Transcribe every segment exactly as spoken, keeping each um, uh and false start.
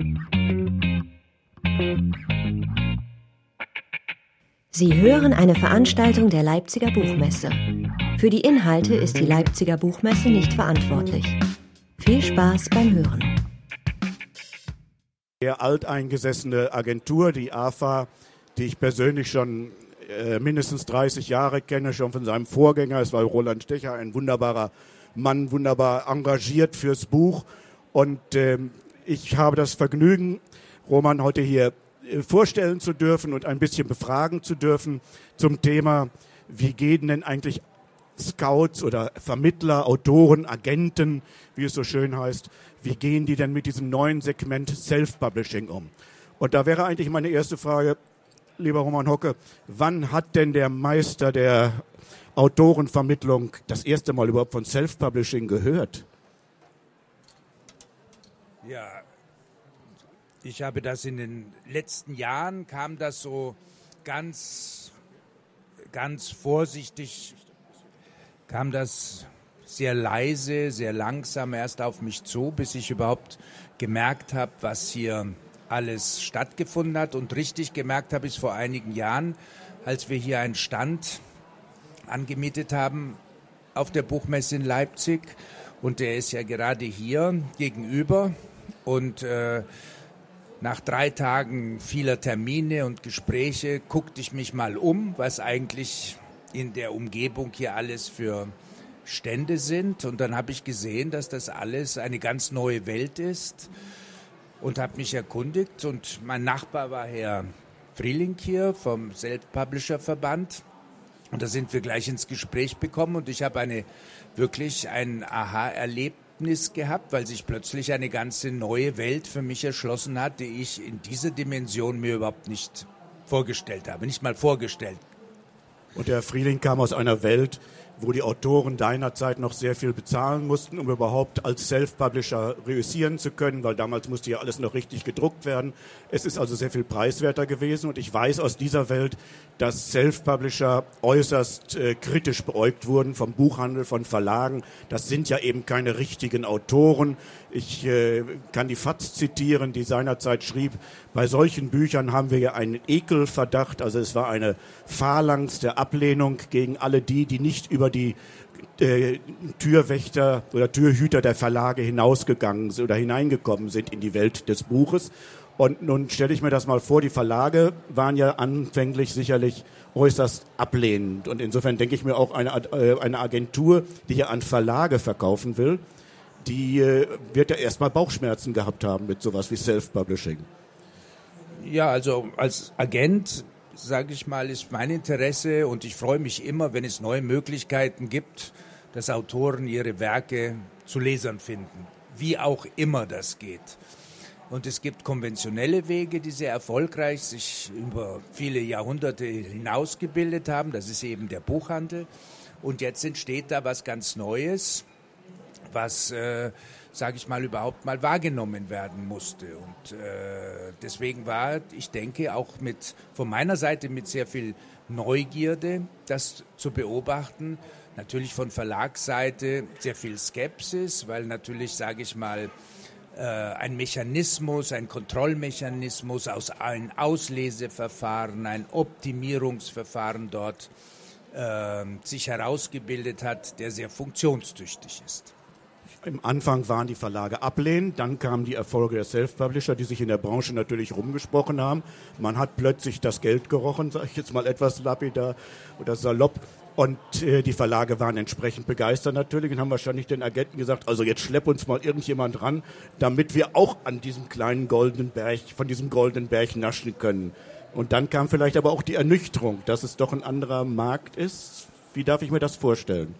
Sie hören eine Veranstaltung der Leipziger Buchmesse. Für die Inhalte ist die Leipziger Buchmesse nicht verantwortlich. Viel Spaß beim Hören. Die alteingesessene Agentur, die A F A, die ich persönlich schon äh, mindestens dreißig Jahre kenne, schon von seinem Vorgänger. Es war Roland Stecher, ein wunderbarer Mann, wunderbar engagiert fürs Buch. Und ähm, ich habe das Vergnügen, Roman heute hier vorstellen zu dürfen und ein bisschen befragen zu dürfen zum Thema, wie gehen denn eigentlich Scouts oder Vermittler, Autoren, Agenten, wie es so schön heißt, wie gehen die denn mit diesem neuen Segment Self-Publishing um? Und da wäre eigentlich meine erste Frage, lieber Roman Hocke, wann hat denn der Meister der Autorenvermittlung das erste Mal überhaupt von Self-Publishing gehört? Ja, ich habe das in den letzten Jahren, kam das so ganz, ganz vorsichtig, kam das sehr leise, sehr langsam erst auf mich zu, bis ich überhaupt gemerkt habe, was hier alles stattgefunden hat. Und richtig gemerkt habe ich es vor einigen Jahren, als wir hier einen Stand angemietet haben auf der Buchmesse in Leipzig. Und der ist ja gerade hier gegenüber. Und äh, nach drei Tagen vieler Termine und Gespräche guckte ich mich mal um, was eigentlich in der Umgebung hier alles für Stände sind. Und dann habe ich gesehen, dass das alles eine ganz neue Welt ist und habe mich erkundigt. Und mein Nachbar war Herr Frieling hier vom Self-Publisher-Verband. Und da sind wir gleich ins Gespräch gekommen und ich habe eine, wirklich ein Aha-Erlebnis gehabt, weil sich plötzlich eine ganze neue Welt für mich erschlossen hat, die ich in dieser Dimension mir überhaupt nicht vorgestellt habe, nicht mal vorgestellt. Und der Frieling kam aus einer Welt, wo die Autoren deiner Zeit noch sehr viel bezahlen mussten, um überhaupt als Self-Publisher reüssieren zu können, weil damals musste ja alles noch richtig gedruckt werden. Es ist also sehr viel preiswerter gewesen und ich weiß aus dieser Welt, dass Self-Publisher äußerst äh, kritisch beäugt wurden vom Buchhandel, von Verlagen. Das sind ja eben keine richtigen Autoren. Ich äh, kann die F A Z zitieren, die seinerzeit schrieb, bei solchen Büchern haben wir ja einen Ekelverdacht, also es war eine Phalanx der Ablehnung gegen alle die, die nicht über die äh, Türwächter oder Türhüter der Verlage hinausgegangen sind oder hineingekommen sind in die Welt des Buches. Und nun stelle ich mir das mal vor, die Verlage waren ja anfänglich sicherlich äußerst ablehnend. Und insofern denke ich mir auch, eine, äh, eine Agentur, die ja an Verlage verkaufen will, die äh, wird ja erstmal Bauchschmerzen gehabt haben mit sowas wie Self-Publishing. Ja, also als Agent, sage ich mal, ist mein Interesse und ich freue mich immer, wenn es neue Möglichkeiten gibt, dass Autoren ihre Werke zu Lesern finden, wie auch immer das geht. Und es gibt konventionelle Wege, die sehr erfolgreich sich über viele Jahrhunderte hinausgebildet haben. Das ist eben der Buchhandel. Und jetzt entsteht da was ganz Neues, was, äh, sage ich mal, überhaupt mal wahrgenommen werden musste. Und äh, deswegen war, ich denke, auch mit von meiner Seite mit sehr viel Neugierde, das zu beobachten. Natürlich von Verlagsseite sehr viel Skepsis, weil natürlich, sage ich mal, ein Mechanismus, ein Kontrollmechanismus aus ein Ausleseverfahren, ein Optimierungsverfahren dort äh, sich herausgebildet hat, der sehr funktionstüchtig ist. Im Anfang waren die Verlage ablehnend, dann kamen die Erfolge der Self-Publisher, die sich in der Branche natürlich rumgesprochen haben. Man hat plötzlich das Geld gerochen, sage ich jetzt mal etwas lapidar oder salopp. Und äh, die Verlage waren entsprechend begeistert natürlich und haben wahrscheinlich den Agenten gesagt, also jetzt schlepp uns mal irgendjemand ran, damit wir auch an diesem kleinen goldenen Berg, von diesem goldenen Berg naschen können. Und dann kam vielleicht aber auch die Ernüchterung, dass es doch ein anderer Markt ist. Wie darf ich mir das vorstellen?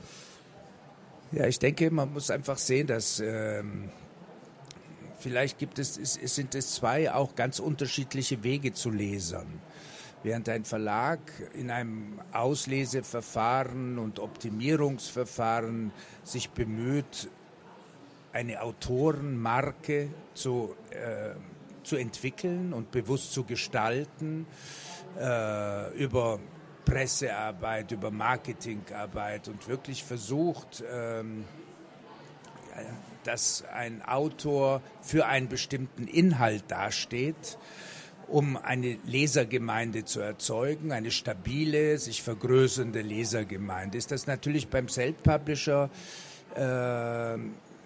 Ja, ich denke, man muss einfach sehen, dass ähm, vielleicht gibt es, es, es sind es zwei auch ganz unterschiedliche Wege zu Lesern. Während ein Verlag in einem Ausleseverfahren und Optimierungsverfahren sich bemüht, eine Autorenmarke zu, äh, zu entwickeln und bewusst zu gestalten, äh, über Pressearbeit, über Marketingarbeit und wirklich versucht, ähm, dass ein Autor für einen bestimmten Inhalt dasteht, um eine Lesergemeinde zu erzeugen, eine stabile, sich vergrößernde Lesergemeinde. Ist das natürlich beim Self-Publisher, äh,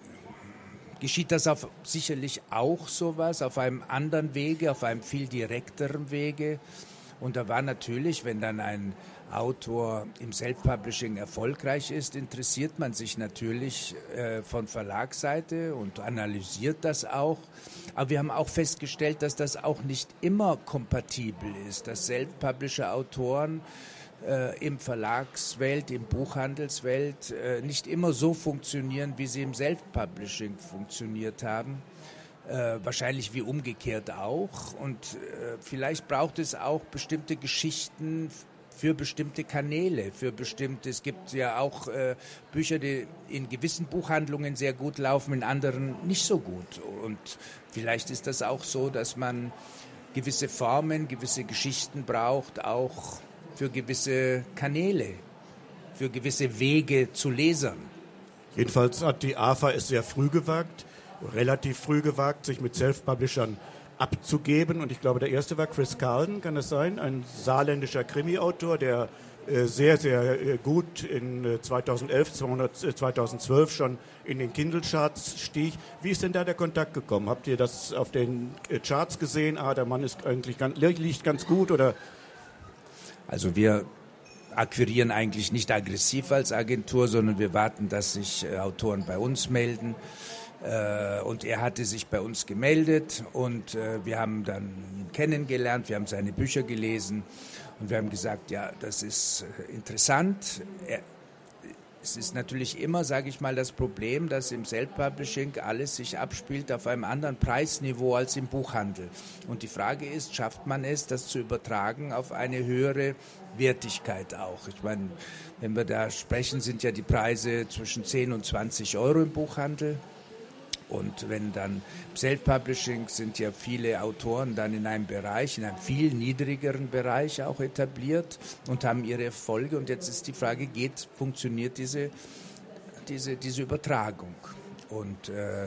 geschieht das auf sicherlich auch sowas, auf einem anderen Wege, auf einem viel direkteren Wege. Und da war natürlich, wenn dann ein Autor im Self-Publishing erfolgreich ist, interessiert man sich natürlich äh, von Verlagsseite und analysiert das auch. Aber wir haben auch festgestellt, dass das auch nicht immer kompatibel ist, dass Self-Publisher-Autoren äh, im Verlagswelt, im Buchhandelswelt äh, nicht immer so funktionieren, wie sie im Self-Publishing funktioniert haben. Äh, wahrscheinlich wie umgekehrt auch. Und äh, vielleicht braucht es auch bestimmte Geschichten für bestimmte Kanäle, für bestimmte, es gibt ja auch äh, Bücher, die in gewissen Buchhandlungen sehr gut laufen, in anderen nicht so gut. Und vielleicht ist das auch so, dass man gewisse Formen, gewisse Geschichten braucht, auch für gewisse Kanäle, für gewisse Wege zu Lesern. Jedenfalls hat die A F A es sehr früh gewagt, relativ früh gewagt, sich mit Self-Publishern abzugeben. Und ich glaube, der erste war Chris Carlton, kann das sein? Ein saarländischer Krimi-Autor, der äh, sehr, sehr äh, gut in äh, zweitausendelf, zweitausendzwölf schon in den Kindle-Charts stieg. Wie ist denn da der Kontakt gekommen? Habt ihr das auf den äh, Charts gesehen? Ah, der Mann ist eigentlich ganz, liegt ganz gut, oder? Also wir akquirieren eigentlich nicht aggressiv als Agentur, sondern wir warten, dass sich äh, Autoren bei uns melden. Und er hatte sich bei uns gemeldet und äh, wir haben dann ihn kennengelernt, wir haben seine Bücher gelesen und wir haben gesagt, ja, das ist äh, interessant. Er, es ist natürlich immer, sage ich mal, das Problem, dass im Self-Publishing alles sich abspielt auf einem anderen Preisniveau als im Buchhandel. Und die Frage ist, schafft man es, das zu übertragen auf eine höhere Wertigkeit auch? Ich meine, wenn wir da sprechen, sind ja die Preise zwischen zehn und zwanzig Euro im Buchhandel. Und wenn dann Self-Publishing sind ja viele Autoren dann in einem Bereich, in einem viel niedrigeren Bereich auch etabliert und haben ihre Erfolge. Und jetzt ist die Frage, geht, funktioniert diese, diese, diese Übertragung? Und äh,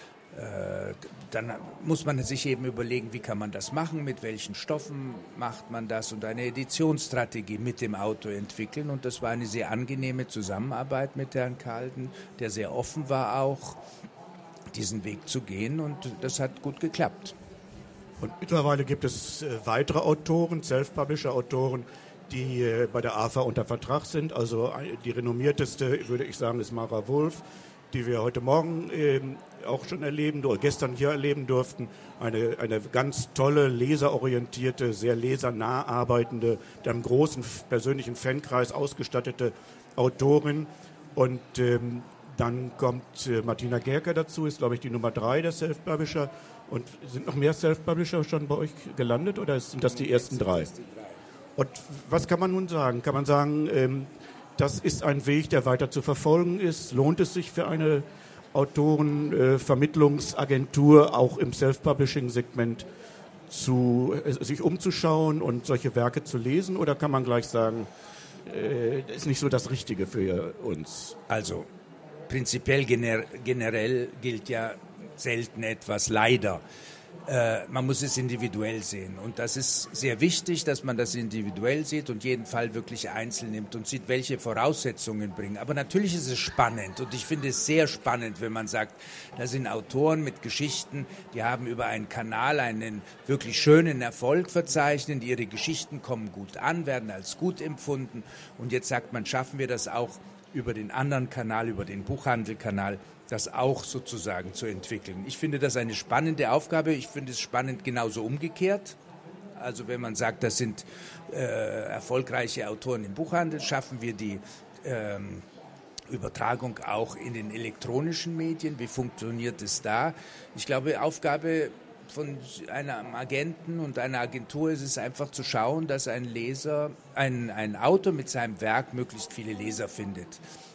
äh, dann muss man sich eben überlegen, wie kann man das machen, mit welchen Stoffen macht man das und eine Editionsstrategie mit dem Autor entwickeln. Und das war eine sehr angenehme Zusammenarbeit mit Herrn Carlton, der sehr offen war auch, diesen Weg zu gehen, und das hat gut geklappt. Und mittlerweile gibt es äh, weitere Autoren, Self-Publisher-Autoren, die äh, bei der A F A unter Vertrag sind. Also äh, die renommierteste, würde ich sagen, ist Mara Wolf, die wir heute Morgen äh, auch schon erleben, oder gestern hier erleben durften. Eine, eine ganz tolle, leserorientierte, sehr lesernah arbeitende, mit einem großen persönlichen Fankreis ausgestattete Autorin. Und ähm, dann kommt äh, Martina Gerker dazu, ist, glaube ich, die Nummer drei der Self-Publisher. Und sind noch mehr Self-Publisher schon bei euch gelandet, oder sind das die ersten drei? Und was kann man nun sagen? Kann man sagen, ähm, das ist ein Weg, der weiter zu verfolgen ist? Lohnt es sich für eine Autorenvermittlungsagentur, äh, auch im Self-Publishing-Segment, zu, äh, sich umzuschauen und solche Werke zu lesen? Oder kann man gleich sagen, äh, das ist nicht so das Richtige für uns? Also, prinzipiell gener- generell gilt ja selten etwas, leider. Äh, man muss es individuell sehen. Und das ist sehr wichtig, dass man das individuell sieht und jeden Fall wirklich einzeln nimmt und sieht, welche Voraussetzungen bringen. Aber natürlich ist es spannend, und ich finde es sehr spannend, wenn man sagt, da sind Autoren mit Geschichten, die haben über einen Kanal einen wirklich schönen Erfolg verzeichnet, ihre Geschichten kommen gut an, werden als gut empfunden, und jetzt sagt man, schaffen wir das auch über den anderen Kanal, über den Buchhandelkanal, das auch sozusagen zu entwickeln. Ich finde das eine spannende Aufgabe. Ich finde es spannend genauso umgekehrt. Also wenn man sagt, das sind äh, erfolgreiche Autoren im Buchhandel, schaffen wir die ähm, Übertragung auch in den elektronischen Medien. Wie funktioniert es da? Ich glaube, Aufgabe von einem Agenten und einer Agentur ist es einfach zu schauen, dass ein Leser, ein, ein Autor mit seinem Werk möglichst viele Leser findet.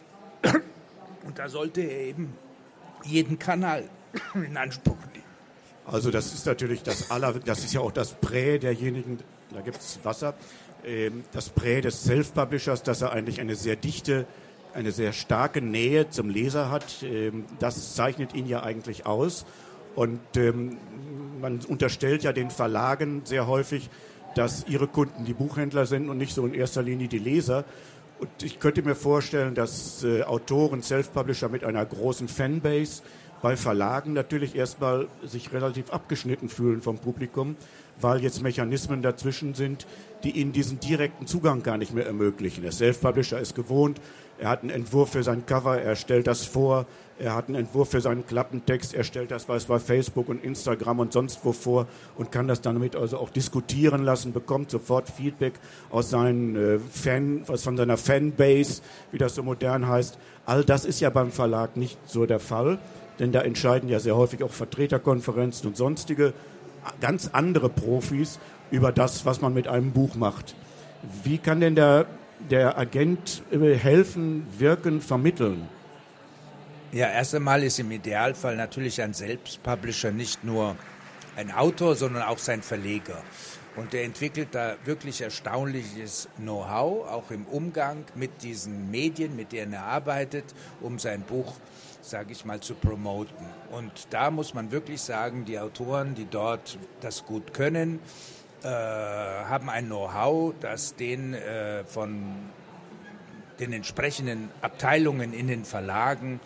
Und da sollte er eben jeden Kanal in Anspruch nehmen. Also das ist natürlich das aller, das ist ja auch das Prä derjenigen, da gibt es Wasser, ähm, das Prä des Self-Publishers, dass er eigentlich eine sehr dichte eine sehr starke Nähe zum Leser hat. Ähm, das zeichnet ihn ja eigentlich aus. Und ähm, man unterstellt ja den Verlagen sehr häufig, dass ihre Kunden die Buchhändler sind und nicht so in erster Linie die Leser. Und ich könnte mir vorstellen, dass äh, Autoren, Self-Publisher mit einer großen Fanbase bei Verlagen natürlich erstmal sich relativ abgeschnitten fühlen vom Publikum, weil jetzt Mechanismen dazwischen sind, die ihnen diesen direkten Zugang gar nicht mehr ermöglichen. Der Self-Publisher ist gewohnt, er hat einen Entwurf für sein Cover, er stellt das vor, er hat einen Entwurf für seinen Klappentext, er stellt das weiß bei Facebook und Instagram und sonst wo vor und kann das damit also auch diskutieren lassen, bekommt sofort Feedback aus seinen äh, Fan, was von seiner Fanbase, wie das so modern heißt. All das ist ja beim Verlag nicht so der Fall, denn da entscheiden ja sehr häufig auch Vertreterkonferenzen und sonstige ganz andere Profis über das, was man mit einem Buch macht. Wie kann denn der, der Agent helfen, wirken, vermitteln? Ja, erst einmal ist im Idealfall natürlich ein Selbstpublisher nicht nur ein Autor, sondern auch sein Verleger. Und er entwickelt da wirklich erstaunliches Know-how, auch im Umgang mit diesen Medien, mit denen er arbeitet, um sein Buch, sage ich mal, zu promoten. Und da muss man wirklich sagen, die Autoren, die dort das gut können, äh, haben ein Know-how, das den äh, von den entsprechenden Abteilungen in den Verlagen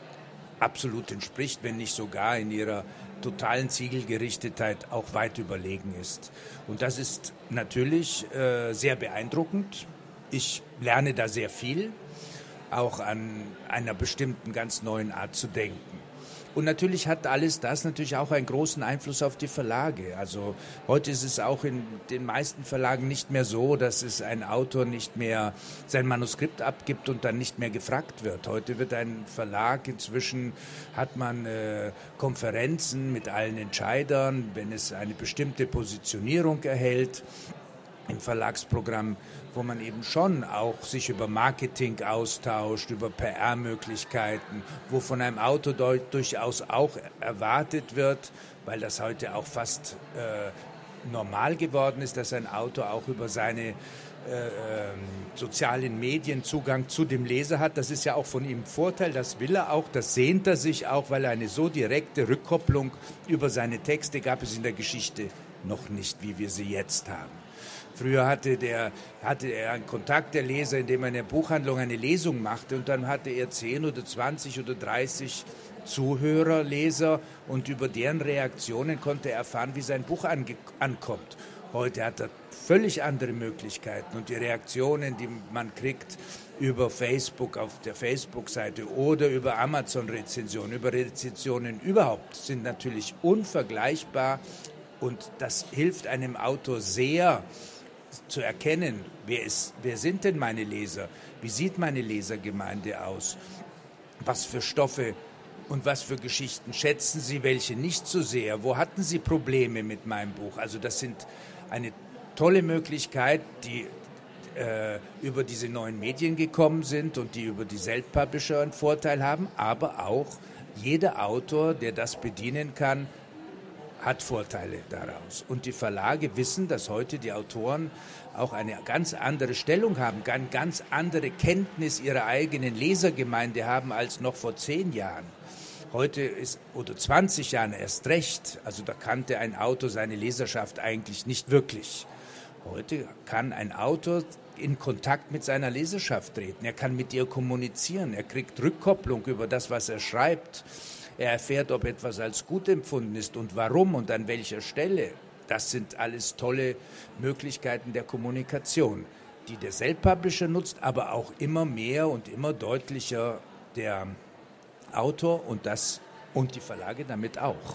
absolut entspricht, wenn nicht sogar in ihrer totalen Zielgerichtetheit auch weit überlegen ist. Und das ist natürlich äh, sehr beeindruckend. Ich lerne da sehr viel, auch an einer bestimmten ganz neuen Art zu denken. Und natürlich hat alles das natürlich auch einen großen Einfluss auf die Verlage. Also heute ist es auch in den meisten Verlagen nicht mehr so, dass es ein Autor nicht mehr sein Manuskript abgibt und dann nicht mehr gefragt wird. Heute wird ein Verlag, inzwischen hat man äh, Konferenzen mit allen Entscheidern, wenn es eine bestimmte Positionierung erhält im Verlagsprogramm, wo man eben schon auch sich über Marketing austauscht, über P R-Möglichkeiten, wo von einem Autor durchaus auch erwartet wird, weil das heute auch fast äh, normal geworden ist, dass ein Autor auch über seine äh, äh, sozialen Medien Zugang zu dem Leser hat. Das ist ja auch von ihm ein Vorteil, das will er auch, das sehnt er sich auch, weil er eine so direkte Rückkopplung über seine Texte gab es in der Geschichte noch nicht, wie wir sie jetzt haben. Früher hatte, der, hatte er einen Kontakt der Leser, indem er in der Buchhandlung eine Lesung machte und dann hatte er zehn oder zwanzig oder dreißig Zuhörer, Leser und über deren Reaktionen konnte er erfahren, wie sein Buch ange- ankommt. Heute hat er völlig andere Möglichkeiten und die Reaktionen, die man kriegt über Facebook, auf der Facebook-Seite oder über Amazon-Rezensionen, über Rezensionen überhaupt, sind natürlich unvergleichbar und das hilft einem Autor sehr, zu erkennen, wer, ist, wer sind denn meine Leser, wie sieht meine Lesergemeinde aus, was für Stoffe und was für Geschichten schätzen sie, welche nicht so sehr, wo hatten sie Probleme mit meinem Buch. Also das sind eine tolle Möglichkeit, die äh, über diese neuen Medien gekommen sind und die über die Self-Publisher einen Vorteil haben, aber auch jeder Autor, der das bedienen kann, hat Vorteile daraus. Und die Verlage wissen, dass heute die Autoren auch eine ganz andere Stellung haben, eine ganz andere Kenntnis ihrer eigenen Lesergemeinde haben als noch vor zehn Jahren. Heute ist, oder zwanzig Jahren erst recht, also da kannte ein Autor seine Leserschaft eigentlich nicht wirklich. Heute kann ein Autor in Kontakt mit seiner Leserschaft treten, er kann mit ihr kommunizieren, er kriegt Rückkopplung über das, was er schreibt. Er erfährt, ob etwas als gut empfunden ist und warum und an welcher Stelle. Das sind alles tolle Möglichkeiten der Kommunikation, die der Self-Publisher nutzt, aber auch immer mehr und immer deutlicher der Autor und, das, und die Verlage damit auch.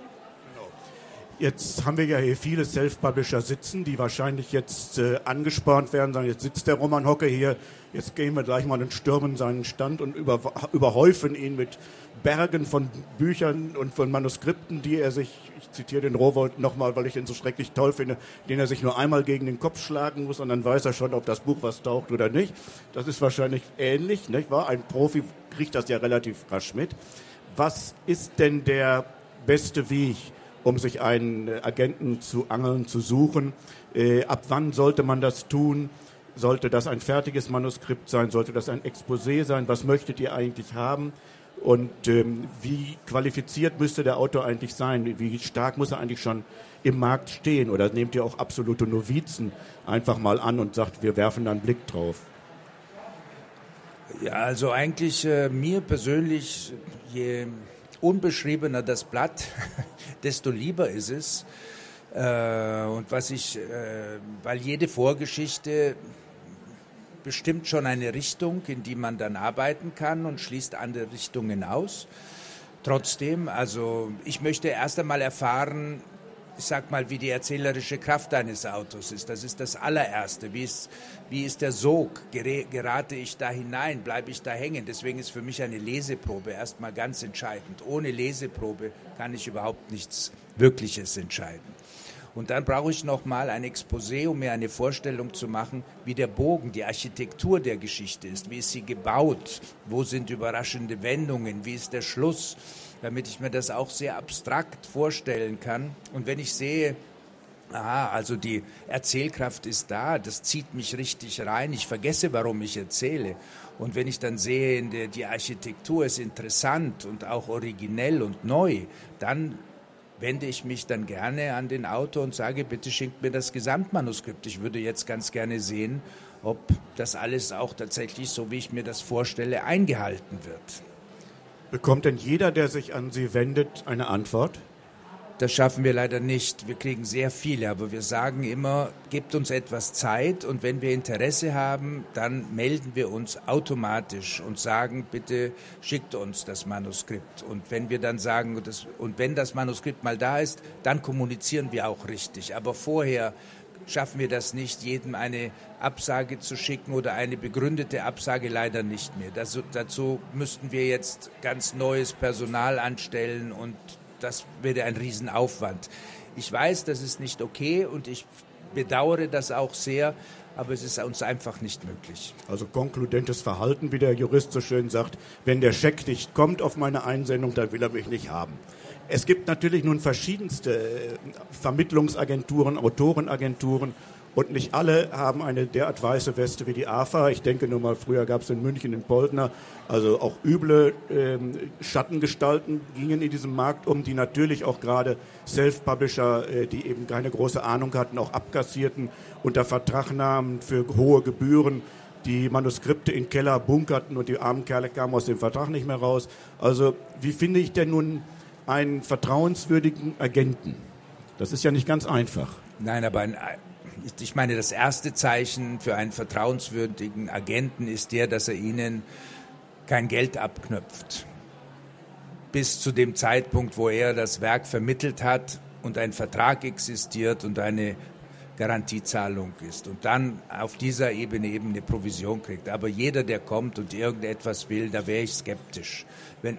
Jetzt haben wir ja hier viele Self-Publisher sitzen, die wahrscheinlich jetzt äh, angespornt werden, sagen, jetzt sitzt der Roman Hocke hier, jetzt gehen wir gleich mal und stürmen seinen Stand und über, überhäufen ihn mit Bergen von Büchern und von Manuskripten, die er sich, ich zitiere den Rowohlt nochmal, weil ich ihn so schrecklich toll finde, den er sich nur einmal gegen den Kopf schlagen muss und dann weiß er schon, ob das Buch was taugt oder nicht. Das ist wahrscheinlich ähnlich, nicht wahr? Ein Profi kriegt das ja relativ rasch mit. Was ist denn der beste Weg, um sich einen Agenten zu angeln, zu suchen? Äh, ab wann sollte man das tun? Sollte das ein fertiges Manuskript sein? Sollte das ein Exposé sein? Was möchtet ihr eigentlich haben? Und ähm, wie qualifiziert müsste der Autor eigentlich sein? Wie stark muss er eigentlich schon im Markt stehen? Oder nehmt ihr auch absolute Novizen einfach mal an und sagt, wir werfen da einen Blick drauf? Ja, also eigentlich äh, mir persönlich, je unbeschriebener das Blatt, desto lieber ist es. Äh, und was ich, äh, weil jede Vorgeschichte bestimmt schon eine Richtung, in die man dann arbeiten kann und schließt andere Richtungen aus. Trotzdem, also ich möchte erst einmal erfahren, ich sag mal, wie die erzählerische Kraft eines Autos ist. Das ist das allererste. Wie ist, wie ist der Sog? Gerate ich da hinein? Bleibe ich da hängen? Deswegen ist für mich eine Leseprobe erstmal ganz entscheidend. Ohne Leseprobe kann ich überhaupt nichts Wirkliches entscheiden. Und dann brauche ich nochmal ein Exposé, um mir eine Vorstellung zu machen, wie der Bogen, die Architektur der Geschichte ist. Wie ist sie gebaut? Wo sind überraschende Wendungen? Wie ist der Schluss? Damit ich mir das auch sehr abstrakt vorstellen kann. Und wenn ich sehe, aha, also die Erzählkraft ist da, das zieht mich richtig rein, ich vergesse, warum ich erzähle. Und wenn ich dann sehe, in der, die Architektur ist interessant und auch originell und neu, dann wende ich mich dann gerne an den Autor und sage, bitte schenkt mir das Gesamtmanuskript. Ich würde jetzt ganz gerne sehen, ob das alles auch tatsächlich, so wie ich mir das vorstelle, eingehalten wird. Bekommt denn jeder, der sich an Sie wendet, eine Antwort? Das schaffen wir leider nicht. Wir kriegen sehr viele, aber wir sagen immer, gebt uns etwas Zeit und wenn wir Interesse haben, dann melden wir uns automatisch und sagen, bitte schickt uns das Manuskript. Und wenn wir dann sagen, das, und wenn das Manuskript mal da ist, dann kommunizieren wir auch richtig. Aber vorher schaffen wir das nicht, jedem eine Absage zu schicken oder eine begründete Absage leider nicht mehr. Das, dazu müssten wir jetzt ganz neues Personal anstellen und das wäre ein Riesenaufwand. Ich weiß, das ist nicht okay und ich bedauere das auch sehr, aber es ist uns einfach nicht möglich. Also konkludentes Verhalten, wie der Jurist so schön sagt, wenn der Scheck nicht kommt auf meine Einsendung, dann will er mich nicht haben. Es gibt natürlich nun verschiedenste Vermittlungsagenturen, Autorenagenturen und nicht alle haben eine derart weiße Weste wie die A F A. Ich denke nur mal, früher gab es in München in Poldner, also auch üble ähm, Schattengestalten gingen in diesem Markt um, die natürlich auch gerade Self-Publisher, äh, die eben keine große Ahnung hatten, auch abkassierten, unter Vertrag nahmen für hohe Gebühren, die Manuskripte in Keller bunkerten und die armen Kerle kamen aus dem Vertrag nicht mehr raus. Also wie finde ich denn nun einen vertrauenswürdigen Agenten? Das ist ja nicht ganz einfach. Nein, aber ein, ich meine, das erste Zeichen für einen vertrauenswürdigen Agenten ist der, dass er Ihnen kein Geld abknöpft. Bis zu dem Zeitpunkt, wo er das Werk vermittelt hat und ein Vertrag existiert und eine Garantiezahlung ist. Und dann auf dieser Ebene eben eine Provision kriegt. Aber jeder, der kommt und irgendetwas will, da wäre ich skeptisch. Wenn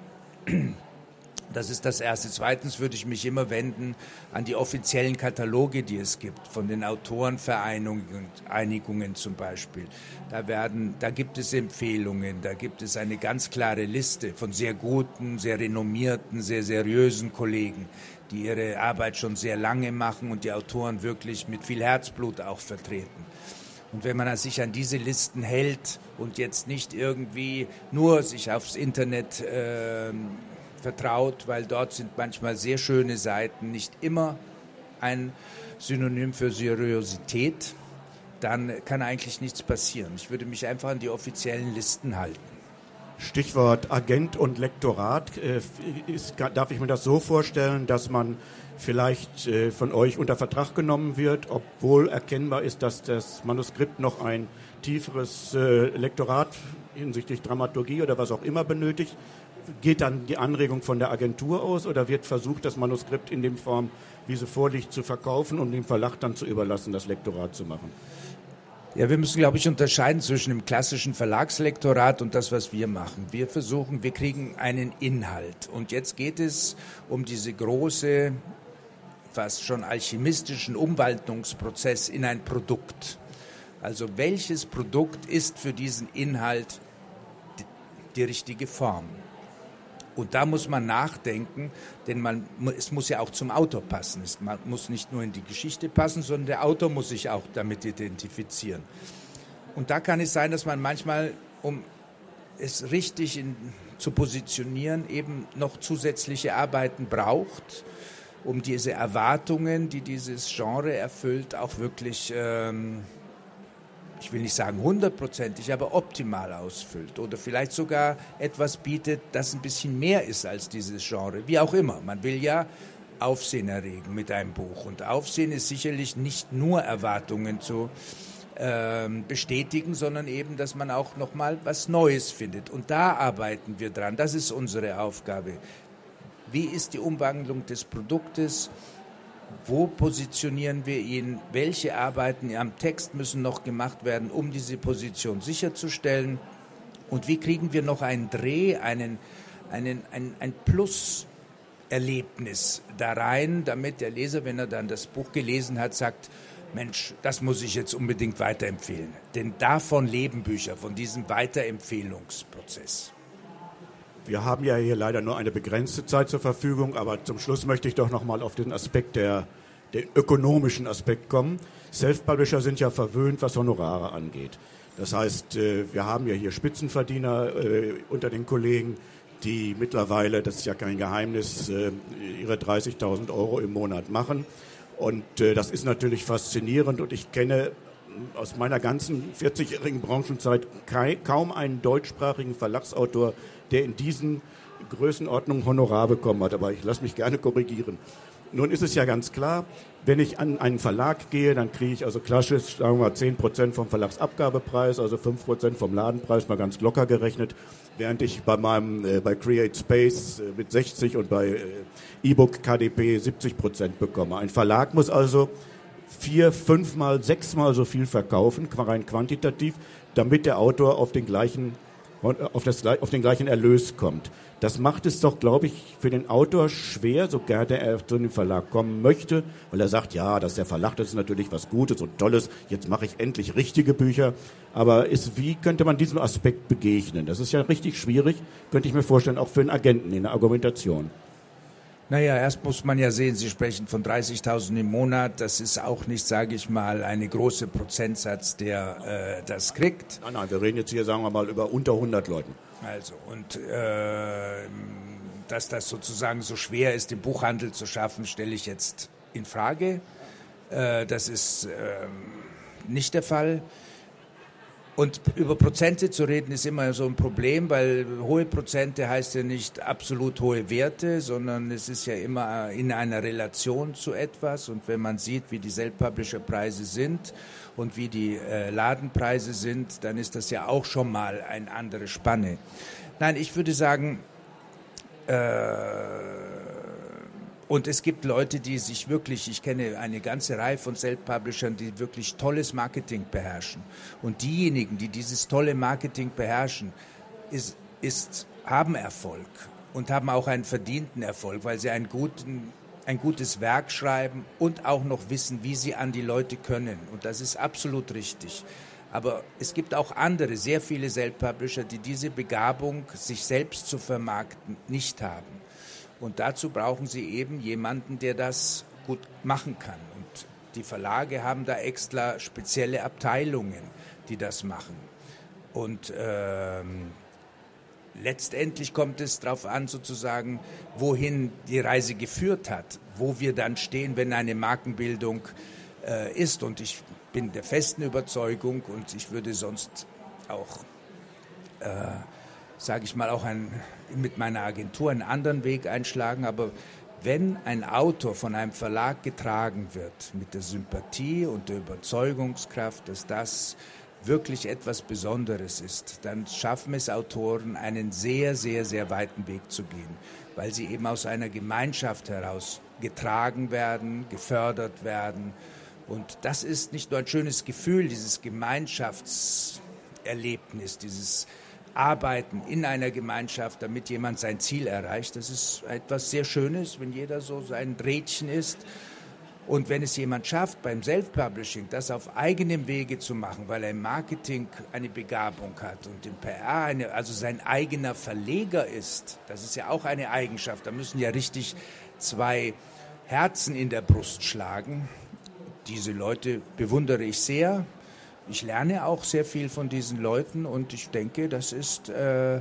Das ist das Erste. Zweitens würde ich mich immer wenden an die offiziellen Kataloge, die es gibt, von den Autorenvereinigungen Einigungen zum Beispiel. Da, werden, da gibt es Empfehlungen, da gibt es eine ganz klare Liste von sehr guten, sehr renommierten, sehr seriösen Kollegen, die ihre Arbeit schon sehr lange machen und die Autoren wirklich mit viel Herzblut auch vertreten. Und wenn man sich an diese Listen hält und jetzt nicht irgendwie nur sich aufs Internet äh, vertraut, weil dort sind manchmal sehr schöne Seiten, nicht immer ein Synonym für Seriosität, dann kann eigentlich nichts passieren. Ich würde mich einfach an die offiziellen Listen halten. Stichwort Agent und Lektorat. Ist, darf ich mir das so vorstellen, dass man vielleicht von euch unter Vertrag genommen wird, obwohl erkennbar ist, dass das Manuskript noch ein tieferes Lektorat hinsichtlich Dramaturgie oder was auch immer benötigt? Geht dann die Anregung von der Agentur aus oder wird versucht, das Manuskript in der Form, wie sie vorliegt, zu verkaufen und dem Verlag dann zu überlassen, das Lektorat zu machen? Ja, wir müssen, glaube ich, unterscheiden zwischen dem klassischen Verlagslektorat und das, was wir machen. Wir versuchen, wir kriegen einen Inhalt. Und jetzt geht es um diese große, fast schon alchemistischen Umwandlungsprozess in ein Produkt. Also welches Produkt ist für diesen Inhalt die, die richtige Form? Und da muss man nachdenken, denn man, es muss ja auch zum Autor passen. Es muss nicht nur in die Geschichte passen, sondern der Autor muss sich auch damit identifizieren. Und da kann es sein, dass man manchmal, um es richtig in, zu positionieren, eben noch zusätzliche Arbeiten braucht, um diese Erwartungen, die dieses Genre erfüllt, auch wirklich, ähm, ich will nicht sagen hundertprozentig, aber optimal ausfüllt. Oder vielleicht sogar etwas bietet, das ein bisschen mehr ist als dieses Genre. Wie auch immer. Man will ja Aufsehen erregen mit einem Buch. Und Aufsehen ist sicherlich nicht nur Erwartungen zu ähm, bestätigen, sondern eben, dass man auch nochmal was Neues findet. Und da arbeiten wir dran. Das ist unsere Aufgabe. Wie ist die Umwandlung des Produktes? Wo positionieren wir ihn? Welche Arbeiten am Text müssen noch gemacht werden, um diese Position sicherzustellen? Und wie kriegen wir noch einen Dreh, einen, einen, ein, ein Plus-Erlebnis da rein, damit der Leser, wenn er dann das Buch gelesen hat, sagt, Mensch, das muss ich jetzt unbedingt weiterempfehlen. Denn davon leben Bücher, von diesem Weiterempfehlungsprozess. Wir haben ja hier leider nur eine begrenzte Zeit zur Verfügung, aber zum Schluss möchte ich doch noch mal auf den Aspekt der, den ökonomischen Aspekt kommen. Self-Publisher sind ja verwöhnt, was Honorare angeht. Das heißt, wir haben ja hier Spitzenverdiener unter den Kollegen, die mittlerweile, das ist ja kein Geheimnis, ihre dreißigtausend Euro im Monat machen. Und das ist natürlich faszinierend und ich kenne aus meiner ganzen vierzigjährigen Branchenzeit kaum einen deutschsprachigen Verlagsautor, der in diesen Größenordnungen Honorar bekommen hat. Aber ich lasse mich gerne korrigieren. Nun ist es ja ganz klar, wenn ich an einen Verlag gehe, dann kriege ich also klassisch, sagen wir mal, zehn Prozent vom Verlagsabgabepreis, also fünf Prozent vom Ladenpreis, mal ganz locker gerechnet, während ich bei meinem, äh, bei Create Space äh, mit sechzig und bei äh, E-Book K D P siebzig Prozent bekomme. Ein Verlag muss also vier, fünfmal, sechsmal so viel verkaufen, rein quantitativ, damit der Autor auf den gleichen, auf das, auf den gleichen Erlös kommt. Das macht es doch, glaube ich, für den Autor schwer, so gerne er zu dem Verlag kommen möchte, weil er sagt, ja, das ist der Verlag, das ist natürlich was Gutes und Tolles, jetzt mache ich endlich richtige Bücher. Aber ist, wie könnte man diesem Aspekt begegnen? Das ist ja richtig schwierig, könnte ich mir vorstellen, auch für einen Agenten in der Argumentation. Naja, erst muss man ja sehen, Sie sprechen von dreißigtausend im Monat. Das ist auch nicht, sage ich mal, eine große Prozentsatz, der äh, das kriegt. Nein, nein, wir reden jetzt hier, sagen wir mal, über unter hundert Leuten. Also, und äh, dass das sozusagen so schwer ist, den Buchhandel zu schaffen, stelle ich jetzt in Frage. Äh, das ist äh, nicht der Fall. Und über Prozente zu reden ist immer so ein Problem, weil hohe Prozente heißt ja nicht absolut hohe Werte, sondern es ist ja immer in einer Relation zu etwas. Und wenn man sieht, wie die Self-Publisher-Preise sind und wie die äh, Ladenpreise sind, dann ist das ja auch schon mal eine andere Spanne. Nein, ich würde sagen, äh, und es gibt Leute, die sich wirklich, ich kenne eine ganze Reihe von Self-Publishern, die wirklich tolles Marketing beherrschen. Und diejenigen, die dieses tolle Marketing beherrschen, ist, ist, haben Erfolg und haben auch einen verdienten Erfolg, weil sie einen guten, ein gutes Werk schreiben und auch noch wissen, wie sie an die Leute können. Und das ist absolut richtig. Aber es gibt auch andere, sehr viele Self-Publisher, die diese Begabung, sich selbst zu vermarkten, nicht haben. Und dazu brauchen sie eben jemanden, der das gut machen kann. Und die Verlage haben da extra spezielle Abteilungen, die das machen. Und ähm, letztendlich kommt es darauf an, sozusagen, wohin die Reise geführt hat, wo wir dann stehen, wenn eine Markenbildung äh, ist. Und ich bin der festen Überzeugung, und ich würde sonst auch, äh, sage ich mal, auch ein, mit meiner Agentur einen anderen Weg einschlagen, aber wenn ein Autor von einem Verlag getragen wird, mit der Sympathie und der Überzeugungskraft, dass das wirklich etwas Besonderes ist, dann schaffen es Autoren, einen sehr, sehr, sehr weiten Weg zu gehen, weil sie eben aus einer Gemeinschaft heraus getragen werden, gefördert werden. Und das ist nicht nur ein schönes Gefühl, dieses Gemeinschaftserlebnis, dieses Arbeiten in einer Gemeinschaft, damit jemand sein Ziel erreicht. Das ist etwas sehr Schönes, wenn jeder so sein Rädchen ist. Und wenn es jemand schafft, beim Self-Publishing das auf eigenem Wege zu machen, weil er im Marketing eine Begabung hat und im P R eine, also sein eigener Verleger ist, das ist ja auch eine Eigenschaft. Da müssen ja richtig zwei Herzen in der Brust schlagen. Diese Leute bewundere ich sehr. ich lerne auch sehr viel von diesen Leuten und ich denke, das ist äh,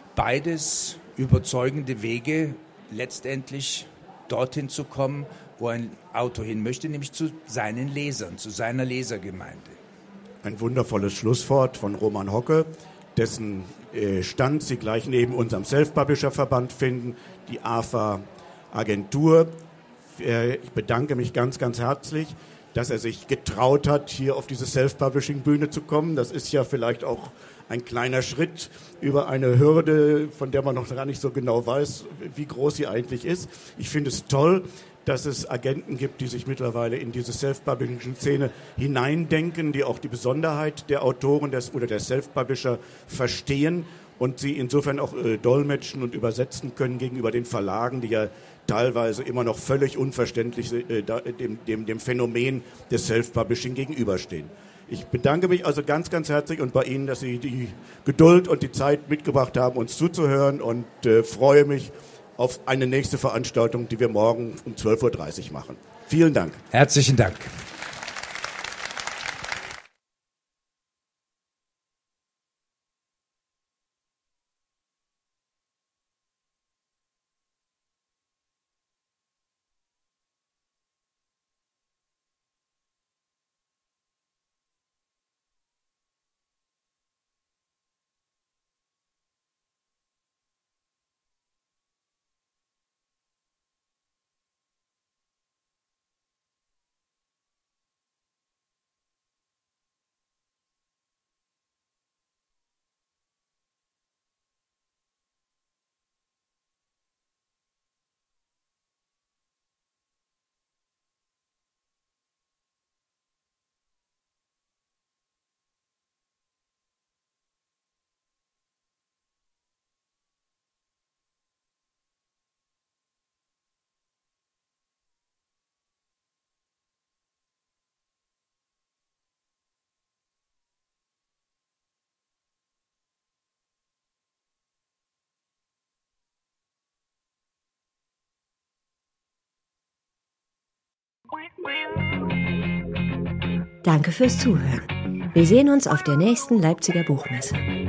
beides überzeugende Wege, letztendlich dorthin zu kommen, wo ein Autor hin möchte, nämlich zu seinen Lesern, zu seiner Lesergemeinde. Ein wundervolles Schlusswort von Roman Hocke, dessen äh, Stand Sie gleich neben unserem Self-Publisher-Verband finden, die A F A-Agentur. Äh, ich bedanke mich ganz, ganz herzlich, dass er sich getraut hat, hier auf diese Self-Publishing-Bühne zu kommen. Das ist ja vielleicht auch ein kleiner Schritt über eine Hürde, von der man noch gar nicht so genau weiß, wie groß sie eigentlich ist. Ich finde es toll, dass es Agenten gibt, die sich mittlerweile in diese Self-Publishing-Szene hineindenken, die auch die Besonderheit der Autoren des, oder der Self-Publisher verstehen und sie insofern auch äh, dolmetschen und übersetzen können gegenüber den Verlagen, die ja teilweise immer noch völlig unverständlich äh, da, dem, dem, dem Phänomen des Self-Publishing gegenüberstehen. Ich bedanke mich also ganz, ganz herzlich und bei Ihnen, dass Sie die Geduld und die Zeit mitgebracht haben, uns zuzuhören und äh, freue mich auf eine nächste Veranstaltung, die wir morgen um zwölf Uhr dreißig machen. Vielen Dank. Herzlichen Dank. Danke fürs Zuhören. Wir sehen uns auf der nächsten Leipziger Buchmesse.